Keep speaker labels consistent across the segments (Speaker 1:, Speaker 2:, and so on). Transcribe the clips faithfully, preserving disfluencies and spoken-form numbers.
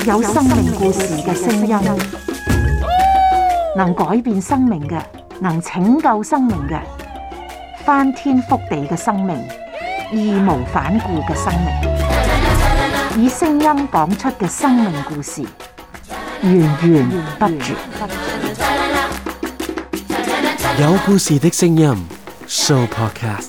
Speaker 1: 有生命故事嘅聲音，能改變生命嘅，能拯救生命嘅，翻天覆地嘅生命，義無反顧嘅生命，以聲音講出嘅生命故事，源源不絕。
Speaker 2: 有故事的聲音 Show Podcast。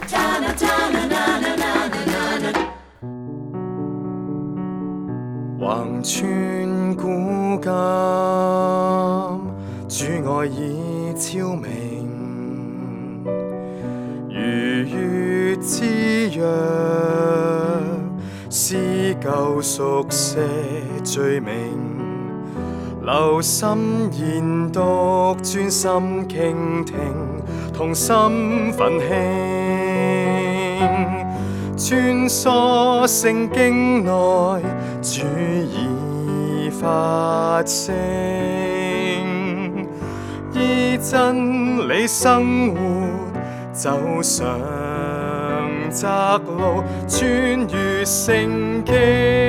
Speaker 3: 橫穿古今，主愛已超明，如月之約，撕舊熟寫罪名，留心研讀，專心傾聽，同心奮興，穿梭聖經內，主已發聲，依真理生活，走上窄路，穿越聖經。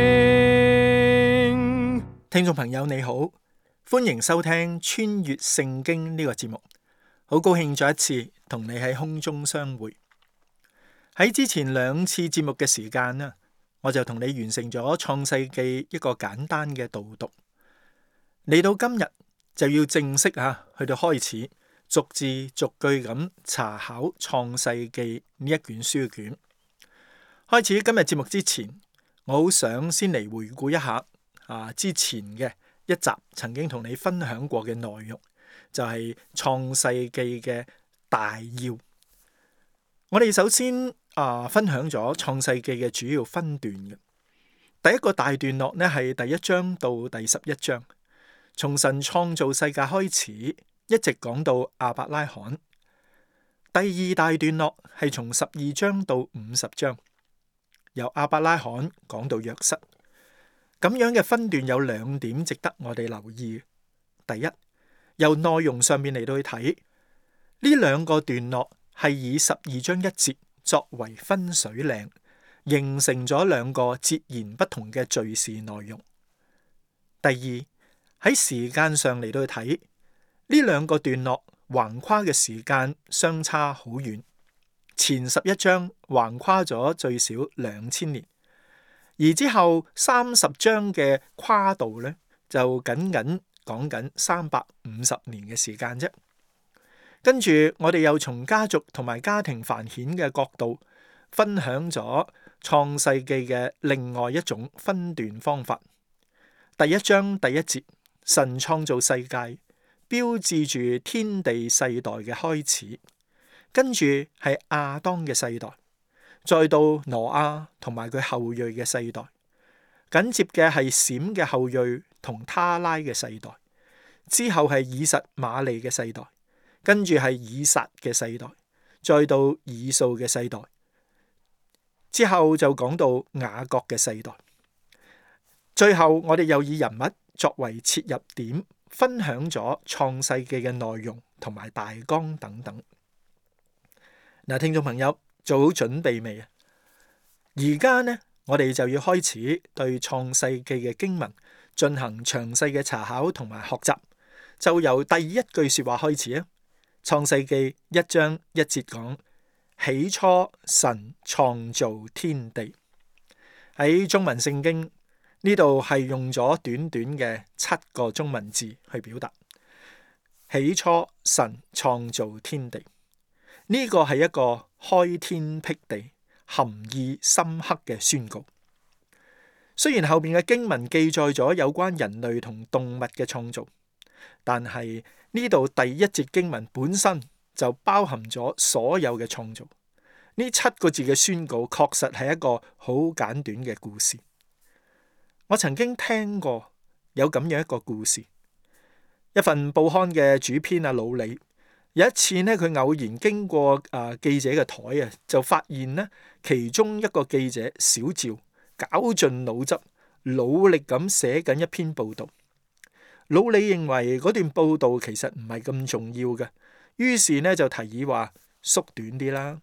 Speaker 4: 聽眾朋友你好，歡迎收聽穿越聖經呢個節目，好高興再一次同你喺空中相會。喺之前兩次節目嘅時間呢，我就同你完成咗創世記一個簡單嘅導讀。嚟到今日就要正式啊去到開始逐字逐句咁查考創世記呢一卷書卷。開始今日節目之前，我好想先嚟回顧一下啊之前嘅一集曾經同你分享過嘅內容，就係創世記嘅大要。我哋首先啊分享咗創世記嘅主要分段嘅第一個大段落呢，係第一章到第十一章，從神創造世界開始，一直講到亞伯拉罕。第二大段落係從十二章到五十章，由亞伯拉罕講到約瑟。咁樣嘅分段有兩點值得我哋留意。第一，由內容上面嚟到去睇，呢兩個段落係以十二章一節作為分水嶺，形成咗兩個截然不同嘅敘事內容。第二，喺時間上嚟到去睇，呢兩個段落橫跨嘅時間相差好遠，前十一章橫跨咗最少兩千年。而之後三十章嘅跨度呢，就僅僅講緊三百五十年嘅時間啫。跟住我哋又從家族同埋家庭繁衍嘅角度，分享咗創世記嘅另外一種分段方法。第一章第一節，神創造世界，標誌住天地世代嘅開始。跟住係亞當嘅世代，再到挪亞同埋佢後裔嘅世代，緊接嘅係閃嘅後裔同他拉嘅世代，之後係以實瑪利嘅世代，跟住係以撒嘅世代，再到以掃嘅世代，之後就講到雅各嘅世代，最後我哋又以人物作為切入點，分享咗創世記嘅內容同埋大綱等等。嗱，聽眾朋友，做好準備未啊？而家呢，我哋就要開始對創世記嘅經文進行詳細嘅查考同埋學習。就由第一句說話開始啊！創世記一章一節講：起初神創造天地。喺中文聖經呢度係用咗短短嘅七個中文字去表達。起初神創造天地，呢個係一個開天闢地、含義深刻嘅宣告。雖然後面嘅經文記載咗有關人類同動物嘅創造，但係呢度第一節經文本身就包含咗所有嘅創造。呢七個字嘅宣告確實係一個好簡短嘅故事。我曾經聽過有咁樣一個故事，一份報刊嘅主編阿老李，有一次呢，佢偶然經過啊記者嘅台啊，就發現呢其中一個記者小趙絞盡腦汁，努力咁寫緊一篇報道。老李認為嗰段報道其實唔係咁重要嘅，於是呢就提議話縮短啲啦，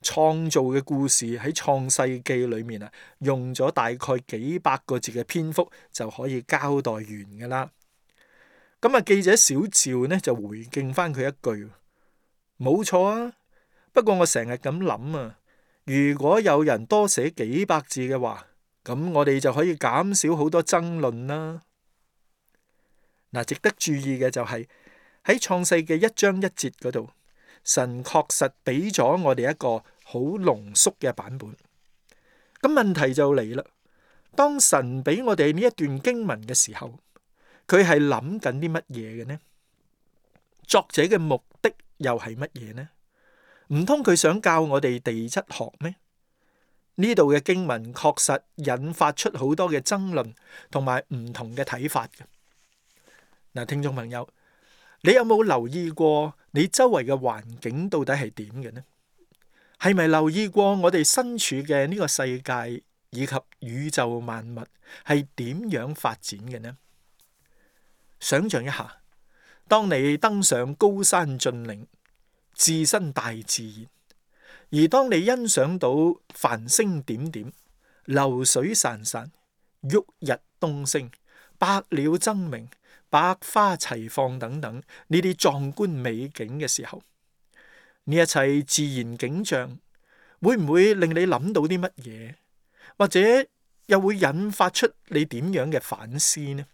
Speaker 4: 創造嘅故事喺創世記裏面啊，用咗大概幾百個字嘅篇幅就可以交代完噶啦。咁啊，記者小趙呢就回敬翻佢一句：冇錯啊，不過我成日咁諗啊，如果有人多寫幾百字嘅話，咁我哋就可以減少好多爭論啦。嗱，值得注意嘅就係喺創世記一章一節嗰度，神確實俾咗我哋一個好濃縮嘅版本。咁問題就嚟啦，當神俾我哋呢一段經文嘅時候，佢係諗緊啲乜嘢嘅呢？作者嘅目的又係乜嘢呢？唔通佢想教我哋地質學咩？呢度嘅經文確實引發出好多嘅爭論同埋唔同嘅睇法嘅。嗱，聽眾朋友，你有冇留意過你周圍嘅環境到底係點嘅呢？係咪留意過我哋身處嘅呢個世界以及宇宙萬物係點樣發展嘅呢？想象一下，當你登上高山峻嶺，置身大自然，而當你欣賞到繁星點點、流水潺潺、旭日東升、百鳥爭鳴、百花齊放等等呢啲壯觀美景嘅時候，呢一切自然景象會唔會令你諗到啲乜嘢，或者又會引發出你點樣嘅反思呢？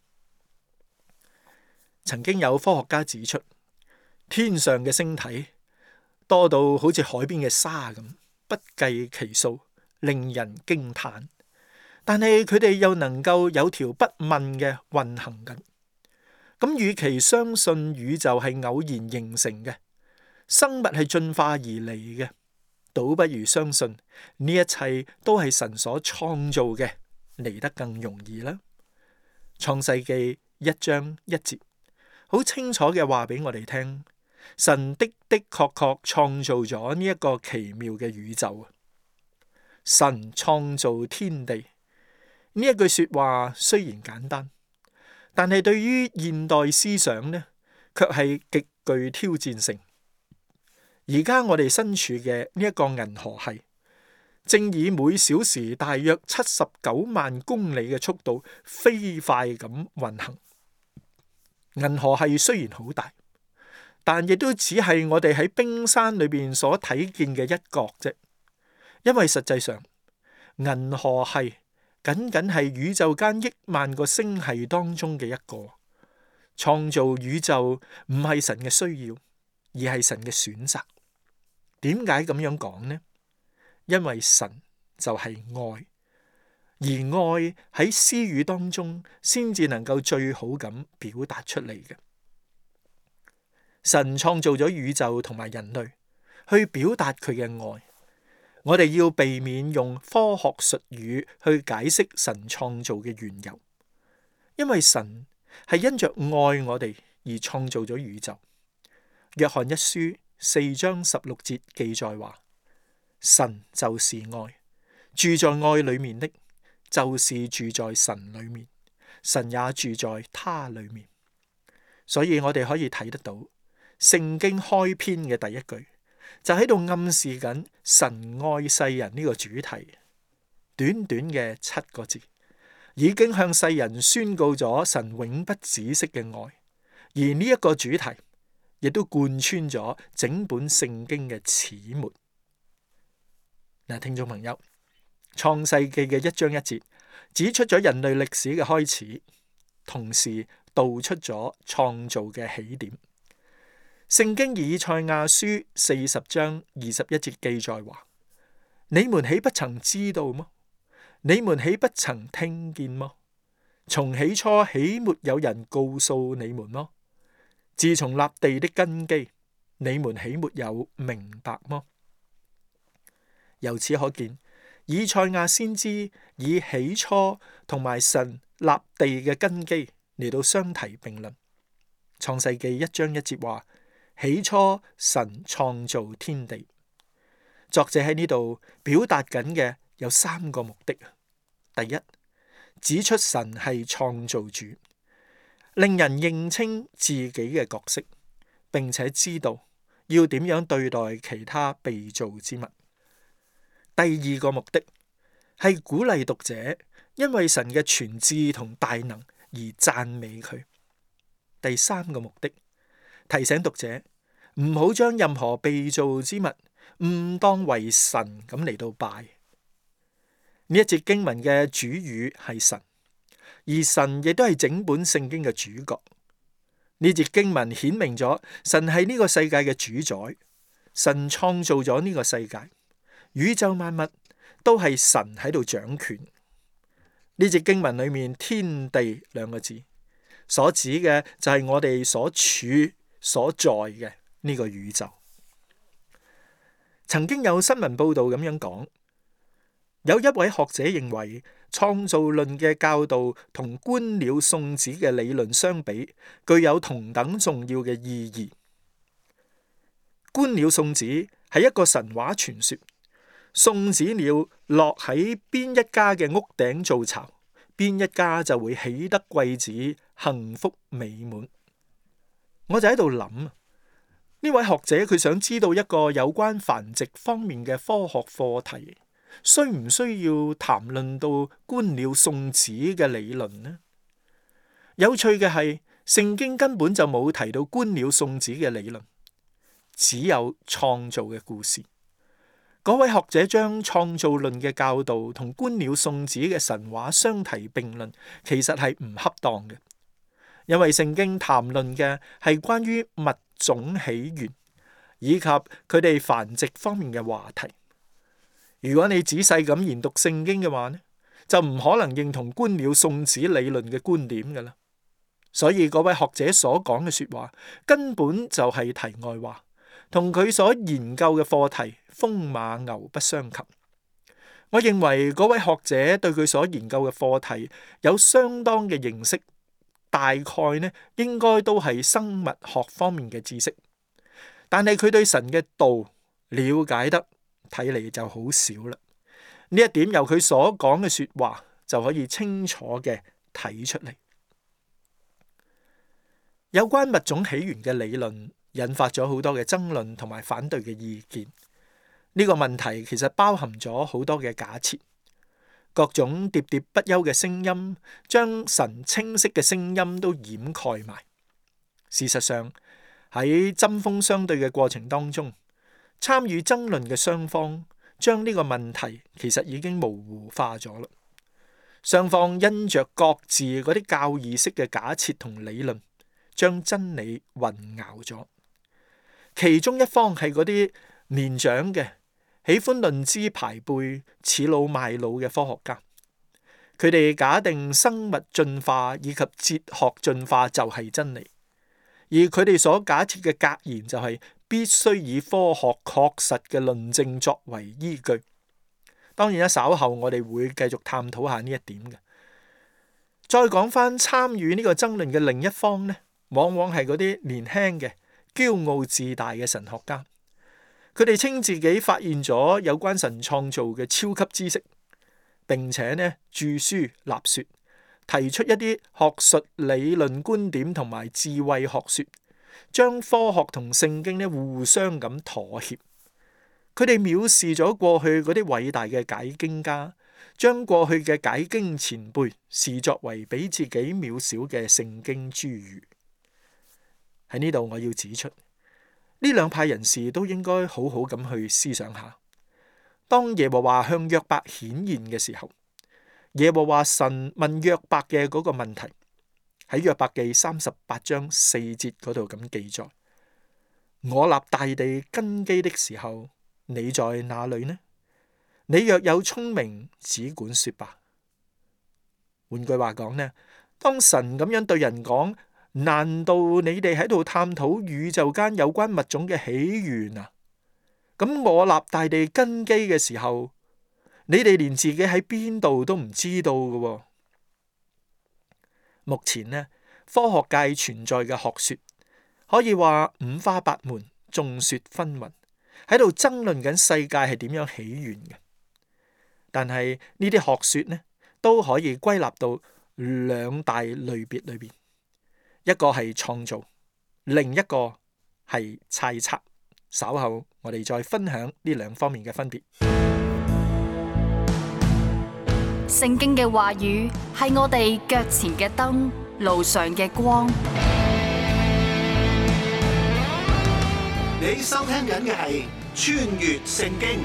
Speaker 4: 曾經有科學家指出，天上嘅星體多到好似海邊嘅沙咁，不計其數，令人驚嘆。但係佢哋又能夠有條不紊嘅運行緊。咁與其相信宇宙係偶然形成嘅，生物係進化而嚟嘅，倒不如相信呢一切都係神所創造嘅，嚟得更容易啦。創世記一章一節好清楚嘅話俾我哋聽，神的的確確創造咗呢一個奇妙嘅宇宙。神創造天地，呢一句說話雖然簡單，但係對於現代思想呢，卻係極具挑戰性。而家我哋身處嘅呢一個銀河系，正以每小時大約七十九萬公里嘅速度飛快咁運行。銀河系雖然好大，但亦都只係我哋喺冰山裏邊所睇見嘅一角啫。因為實際上，銀河系僅僅係宇宙間億萬個星系當中嘅一個。創造宇宙唔係神嘅需要，而係神嘅選擇。點解咁樣講呢？因為神就係愛，而愛喺私語當中先至能夠最好咁表達出嚟嘅。神創造咗宇宙同埋人類，去表達佢嘅愛。我哋要避免用科學術語去解釋神創造嘅緣由，因為神係因着愛我哋而創造咗宇宙。約翰一書四章十六節記載話：神就是愛，住在愛裏面的，就是住在神裏面，神也住在他裏面。所以我哋可以睇得到，聖經開篇嘅第一句就喺度暗示緊神愛世人呢個主題。短短嘅七個字，已經向世人宣告咗神永不止息嘅愛，而呢一個主題亦都貫穿咗整本聖經嘅始末。嗱，聽眾朋友，創世記嘅一章一節指出咗人類歷史嘅開始，同時道出咗創造嘅起點。聖經以賽亞書四十章二十一節記載話：你們豈不曾知道麼？你們豈不曾聽見麼？從起初豈沒有人告訴你們麼？自從立地的根基，你們豈沒有明白麼？由此可見，以賽亞先知以起初同埋神立地嘅根基嚟到相提並論。創世記一章一節話：起初神創造天地。作者喺呢度表達緊嘅有三個目的。第一，指出神係創造主，令人認清自己嘅角色，並且知道要點樣對待其他被造之物。 第二個目的係鼓勵讀者，因為神嘅全智同大能而讚美佢。第三個目的，提醒讀者唔好將任何被造之物誤當為神咁嚟到拜。呢一節經文嘅主語係神，而神亦都係整本聖經嘅主角。呢節經文顯明咗神係呢個世界嘅主宰，神創造咗呢個世界，宇宙萬物都係神喺度掌權。呢節經文裏面天地兩個字所指嘅就係我哋所處所在嘅呢個宇宙。曾經有新聞報道咁樣講，有一位學者認為創造論嘅教導同觀鳥送子嘅理論相比，具有同等重要嘅意義。觀鳥送子係一個神話傳說，送子鳥落喺邊一家嘅屋頂築巢，邊一家就會喜得貴子，幸福美滿。我就喺度諗，呢位學者佢想知道一個有關繁殖方面嘅科學課題，需唔需要談論到觀鳥送子嘅理論呢？有趣嘅係，聖經根本就冇提到觀鳥送子嘅理論，只有創造嘅故事。嗰位學者將創造論嘅教導同觀鳥送子嘅神話相提並論，其實係唔恰當嘅，因為聖經談論嘅係關於物種起源以及佢哋繁殖方面嘅話題。如果你仔細咁研讀聖經嘅話呢，就唔可能認同觀鳥送子理論嘅觀點㗎啦。所以嗰位學者所講嘅說話根本就係題外話，同佢所研究嘅課題風馬牛不相及。我認為嗰位學者對佢所研究嘅課題有相當嘅認識，大概呢應該都係生物學方面嘅知識，但係佢對神嘅道了解得睇嚟就好少啦。呢一點由佢所講嘅說話就可以清楚嘅睇出嚟。有關物種起源嘅理論引發咗好多嘅爭論同埋反對嘅意見。呢個問題其實包含咗好多嘅假設，各種喋喋不休嘅聲音將神清晰嘅聲音都掩蓋埋。事實上，喺針鋒相對嘅過程當中，參與爭論嘅雙方將呢個問題其實已經模糊化咗啦。雙方因着各自嗰啲教義式嘅假設同理論，將真理混淆咗。其中一方係嗰啲年長嘅，喜歡論資排輩、恃老賣老嘅科學家，佢哋假定生物進化以及哲學進化就係真理，而佢哋所假設嘅格言就係必須以科學確實嘅論證作為依據。當然啦，稍後我哋會繼續探討下呢一點嘅。再講翻參與呢個爭論嘅另一方呢，往往係嗰啲年輕嘅、驕傲自大嘅神學家。佢哋稱自己發現咗有關神創造嘅超級知識，並且呢著書立說，提出一啲學術理論觀點同埋智慧學說，將科學同聖經呢互相咁妥協。佢哋藐視咗過去嗰啲偉大嘅解經家，將過去嘅解經前輩視作為比自己渺小嘅聖經諸儒。喺呢度我要指出，呢兩派人士都應該好好咁去思想下。當耶和華向約伯顯現嘅時候，耶和華神問約伯嘅嗰個問題，喺約伯記三十八章四節嗰度咁記載：我立大地根基的時候，你在哪裏呢？你若有聰明，只管說吧。換句話講呢，當神咁樣對人講，難道你哋喺度探討宇宙間有關物種嘅起源啊？咁我立大地根基嘅時候，你哋連自己喺邊度都唔知道㗎喎。目前呢，科學界存在嘅學說可以話五花八門，眾說紛紜，喺度爭論緊世界係點樣起源嘅。但係呢啲學說呢，都可以歸納到兩大類別裏邊，一個係創造，另一個係猜測。稍後我哋再分享呢兩方面嘅分別。
Speaker 5: 聖經嘅話語係我哋腳前嘅燈，路上嘅光。
Speaker 6: 你收聽緊嘅係穿越聖經。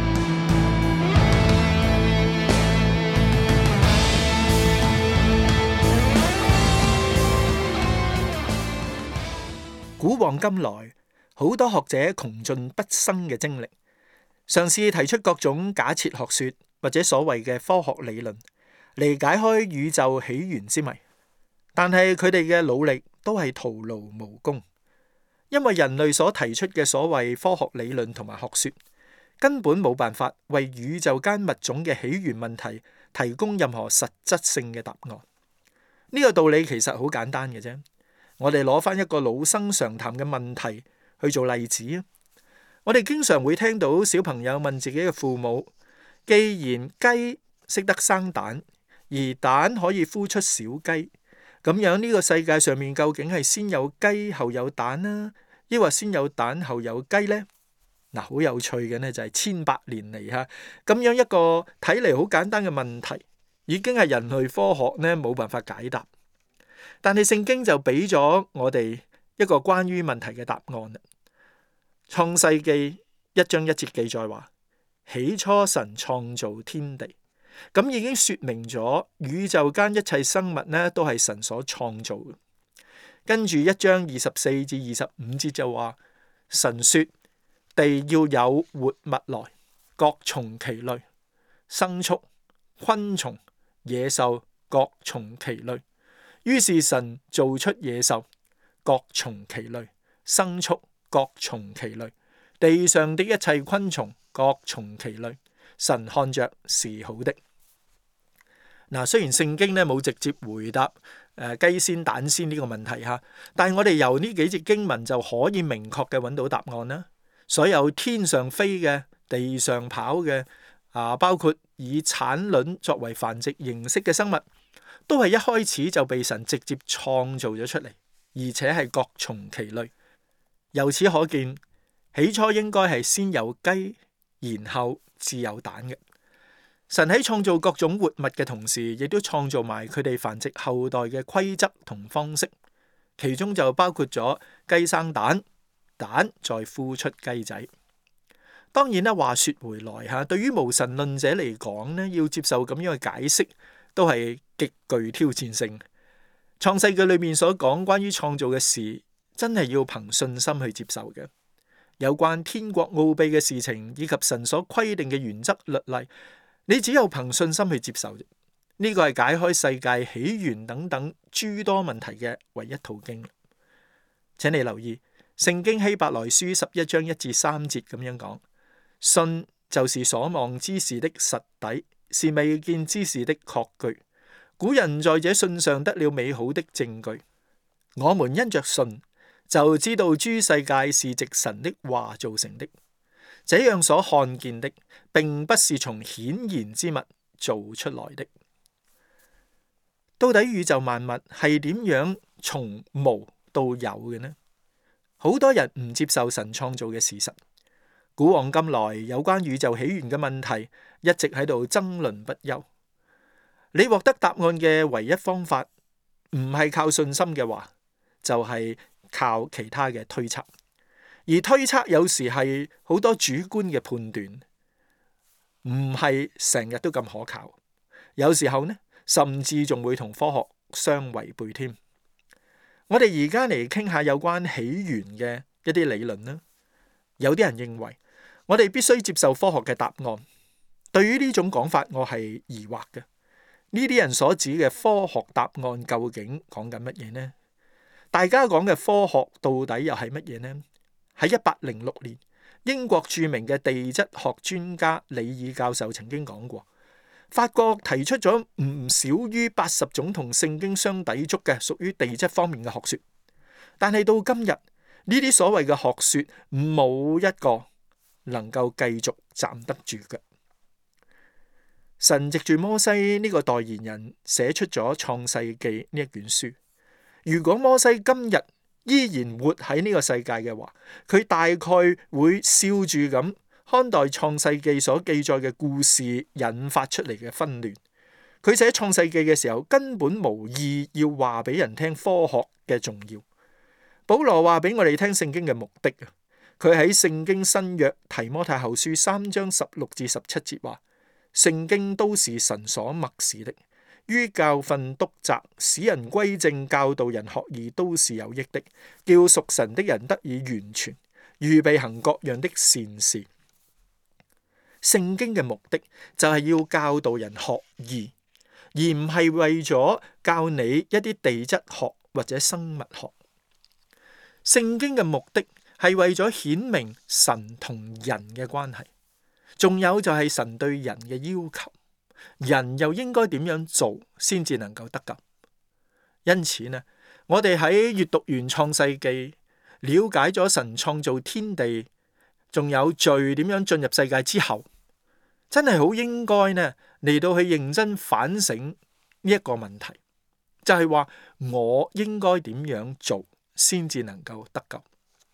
Speaker 4: 古往今來，好多學者窮盡畢生嘅精力，嘗試提出各種假設學說或者所謂嘅科學理論嚟解開宇宙起源之謎，但係佢哋嘅努力都係徒勞無功，因為人類所提出嘅所謂科學理論同埋學說，根本冇辦法為宇宙間物種嘅起源問題提供任何實質性嘅答案。呢個道理其實好簡單嘅啫。我哋攞翻一個老生常談嘅問題去做例子啊！我哋經常會聽到小朋友問自己嘅父母：既然雞識得生蛋，而蛋可以孵出小雞，咁樣呢個世界上面究竟係先有雞後有蛋呢，抑或先有蛋後有雞呢？嗱，好有趣嘅呢就係千百年嚟吓，咁樣一個睇嚟好簡單嘅問題，已經係人類科學呢冇辦法解答。但係聖經就俾咗我哋一個關於問題嘅答案啦。創世記一章一節記載話：起初神創造天地，咁已經說明咗宇宙間一切生物呢都係神所創造嘅。跟住一章二十四至二十五節就話：神說地要有活物來，各從其類，牲畜、昆蟲、野獸各從其類。於是神造出野獸，各從其類；牲畜各從其類；地上的一切昆蟲各從其類。神看着是好的。嗱，雖然聖經咧冇直接回答誒雞先蛋先呢個問題吓，但係我哋由呢幾節經文就可以明確嘅揾到答案啦。所有天上飛嘅、地上跑嘅啊，包括以產卵作為繁殖形式嘅生物，都係一開始就被神直接創造咗出嚟，而且係各從其類。由此可見，起初應該係先有雞，然後至有蛋嘅。神喺創造各種活物嘅同時，亦都創造埋佢哋繁殖後代嘅規則同方式，其中就包括咗雞生蛋，蛋再孵出雞仔。當然啦，話說回來吓，對於無神論者嚟講咧，要接受咁樣嘅解釋，都係極具挑戰性。創世記裏面所講關於創造嘅事，真係要憑信心去接受嘅。有關天國奧秘嘅事情，以及神所規定嘅原則律例，你只有憑信心去接受啫。呢個係解開世界起源等等諸多問題嘅唯一途徑。請你留意聖經希伯來書十一章一至三節咁樣講：信就是所望之事的實底，是未見之事的確據。古人在這信上得了美好的證據。我們因着信，就知道諸世界是藉神的話造成的。這樣所看見的，並不是從顯然之物做出來的。到底宇宙萬物係點樣從無到有嘅呢？好多人唔接受神創造嘅事實。古往今來，有關宇宙起源嘅問題一直喺度爭論不休。你獲得答案嘅唯一方法，唔係靠信心嘅話，就係靠其他嘅推測。而推測有時係好多主觀嘅判斷，唔係成日都咁可靠。有時候呢，甚至仲會同科學相違背添。我哋而家嚟傾下有關起源嘅一啲理論啦。有啲人認為我哋必須接受科學嘅答案。對於呢種講法，我係疑惑嘅。呢啲人所指嘅科學答案究竟講緊乜嘢呢？大家講嘅科學到底又係乜嘢呢？喺一八零六年，英國著名嘅地質學專家李爾教授曾經講過，法國提出咗唔少於八十種同聖經相抵觸嘅屬於地質方面嘅學說，但係到今日呢啲所謂嘅學說冇一個能夠繼續站得住嘅。神藉住摩西呢個代言人寫出咗創世記呢一卷書。如果摩西今日依然活喺呢個世界嘅話，佢大概會笑住咁看待創世記所記載嘅故事引發出嚟嘅紛亂， 佢寫創世記嘅時候，根本無意要話俾人聽科學嘅重要。保羅話俾我哋聽聖經嘅目的啊，佢喺聖經新約提摩太後書三章十六至十七節話：聖經都是神所默示的，於教訓、督責、使人歸正、教導人學義，都是有益的，叫屬神的人得以完全，預備行各樣的善事。聖經嘅目的就係要教導人學義，而唔係為咗教你一啲地質學或者生物學。聖經嘅目的係為咗顯明神同人嘅關係，仲有就係神對人嘅要求，人又應該點樣做先至能夠得救。因此呢，我哋喺閱讀完創世記，了解咗神創造天地，仲有罪點樣進入世界之後，真係好應該呢嚟到去認真反省呢一個問題，就係話我應該點樣做先至能夠得救。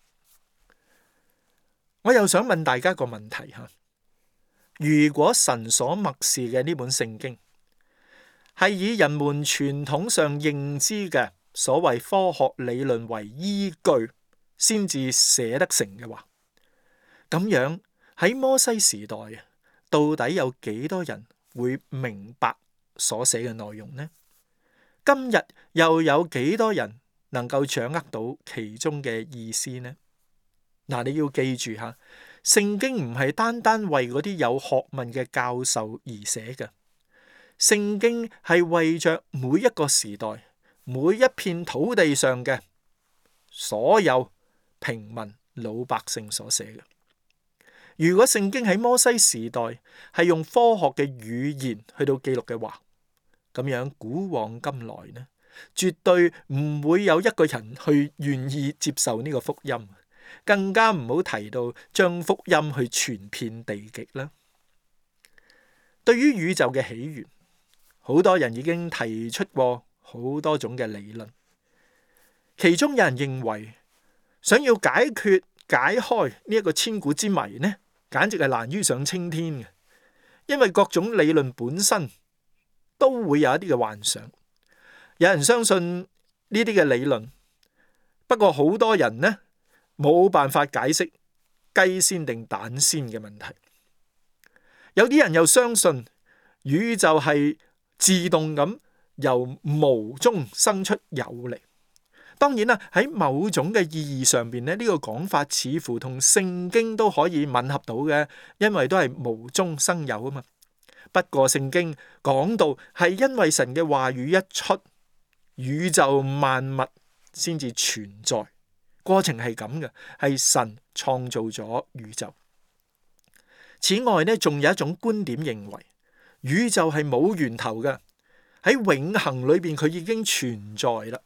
Speaker 4: 我又想問大家一個問題吓，如果神所默示嘅呢本聖經係以人們傳統上認知嘅所謂科學理論為依據先至寫得成嘅話，咁樣喺摩西時代啊，到底有幾多人會明白所寫嘅內容呢？今日又有幾多人能夠掌握到其中嘅意思呢？嗱，你要記住吓，聖經唔係單單為嗰啲有學問嘅教授而寫嘅，聖經係為着每一個時代、每一片土地上嘅所有平民老百姓所寫嘅。如果聖經喺摩西時代係用科學嘅語言去到記錄嘅話，咁樣古往今來呢，絕對唔會有一個人去願意接受呢個福音，更加唔好提到將福音去傳遍地極啦。對於宇宙嘅起源，好多人已經提出過好多種嘅理論，其中有人認為想要解決解開呢一個千古之謎呢，簡直係難於上青天嘅，因為各種理論本身都會有一啲嘅幻想。有人相信呢啲嘅理論，不過好多人呢冇辦法解釋雞先定蛋先嘅問題。有啲人又相信宇宙係自動咁由無中生出有嚟。當然啦，喺某種嘅意義上邊咧，呢個講法似乎同聖經都可以吻合到嘅，因為都係無中生有啊嘛。不過聖經講到係因為神嘅話語一出，宇宙萬物先至存在，過程係咁嘅，係神創造咗宇宙。此外呢，仲有一種觀點認為宇宙係冇源頭嘅，喺永恆裏邊佢已經存在啦。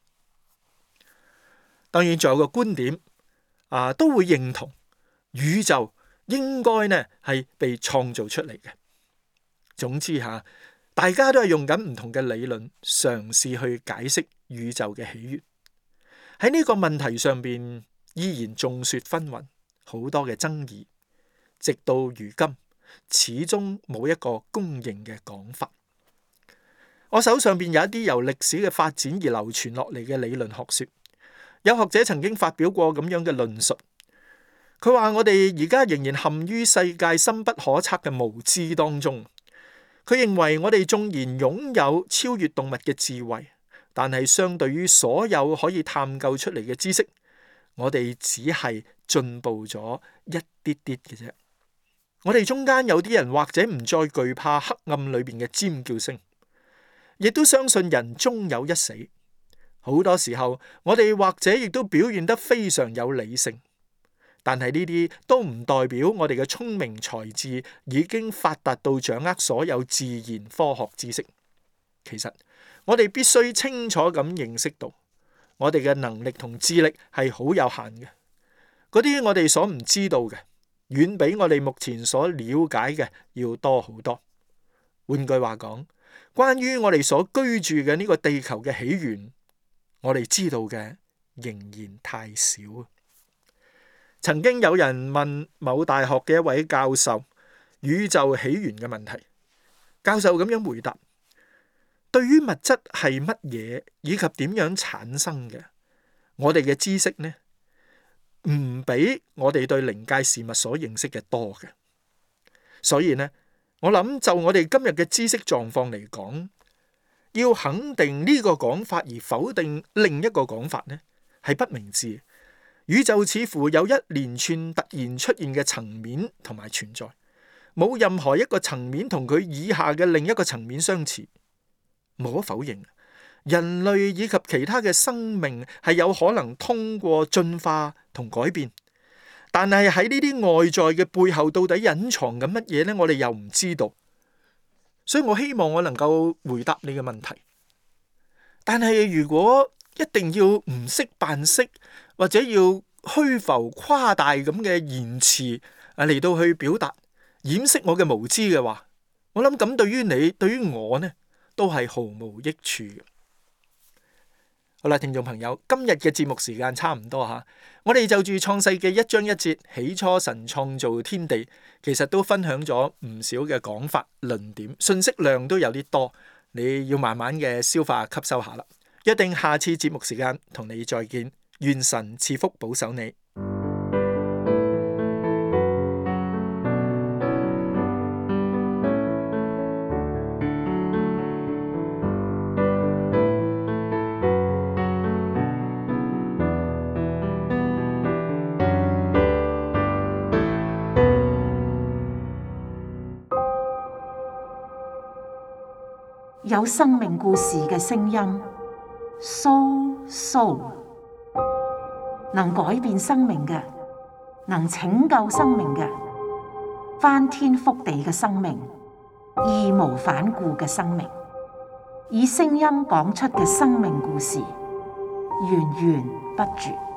Speaker 4: 當然仲有個觀點啊，都會認同宇宙應該呢係被創造出嚟嘅。總之吓，大家都係用緊唔同嘅理論嘗試去解釋宇宙嘅起源。喺呢個問題上邊依然眾說紛紜，好多嘅爭議，直到如今始終冇一個公認嘅講法。我手上邊有一啲由歷史嘅發展而流傳落嚟嘅理論學說。有學者曾經發表過咁樣嘅論述，佢話我哋而家仍然陷於世界深不可測嘅無知當中。佢認為我哋縱然擁有超越動物嘅智慧，但係相對於所有可以探究出嚟嘅知識，我哋只係進步咗一啲啲嘅啫。我哋中間有啲人或者唔再懼怕黑暗裏邊嘅尖叫聲，亦都相信人終有一死。好多時候，我哋或者亦都表現得非常有理性，但係呢啲都唔代表我哋嘅聰明才智已經發達到掌握所有自然科學知識。其實，我哋必須清楚咁認識到，我哋嘅能力同智力係好有限嘅。嗰啲我哋所唔知道嘅，遠比我哋目前所了解嘅要多好多。換句話講，關於我哋所居住嘅呢個地球嘅起源，我哋知道嘅仍然太少。曾經有人問某大學嘅一位教授宇宙起源嘅問題，教授咁樣回答： 對於物質係乜嘢以及點樣產生嘅，我哋嘅知識呢，唔比我哋對靈界事物所認識嘅多嘅。所以呢，我諗就我哋今日嘅知識狀況嚟講，要肯定呢個講法而否定另一個講法呢，係不明智。宇宙似乎有一連串突然出現嘅層面同埋存在，冇任何一個層面同佢以下嘅另一個層面相似。無可否認，人類以及其他嘅生命係有可能通過進化同改變，但係喺呢啲外在嘅背後，到底隱藏緊乜嘢呢？我哋又唔知道。所以我希望我能夠回答你嘅問題。但係如果一定要唔識扮識，或者要虛浮誇大咁嘅言辭啊嚟到去表達掩飾我嘅無知嘅話，我諗咁對於你對於我呢都係毫無益處嘅。好啦，聽眾朋友，今日嘅節目時間差唔多吓，我哋就住創世記一章一節起初神創造天地，其實都分享咗唔少嘅講法論點，信息量都有啲多，你要慢慢嘅消化吸收下啦。約定下次節目時間同你再見，願神賜福保守你。
Speaker 1: 有生命故事嘅聲音，So So， 能改變生命嘅，能拯救生命嘅，翻天覆地嘅生命，義無反顧嘅生命，以聲音講出嘅生命故事，源源不絕。